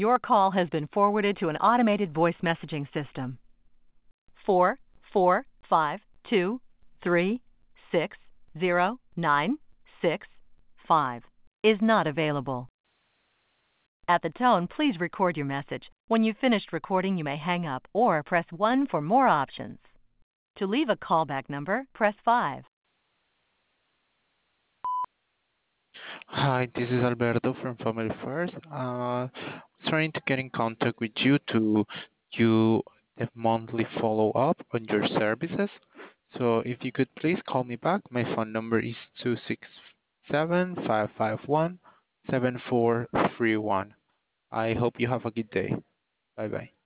Your call has been forwarded to an automated voice messaging system. 44523609665 is not available. At the tone, please record your message. When you've finished recording, you may hang up or press 1 for more options. To leave a callback number, press 5. Hi, this is Alberto from Family First. Trying to get in contact with you to do a monthly follow-up on your services. So if you could please call me back. My phone number is 267-551-7431. I hope you have a good day. Bye-bye.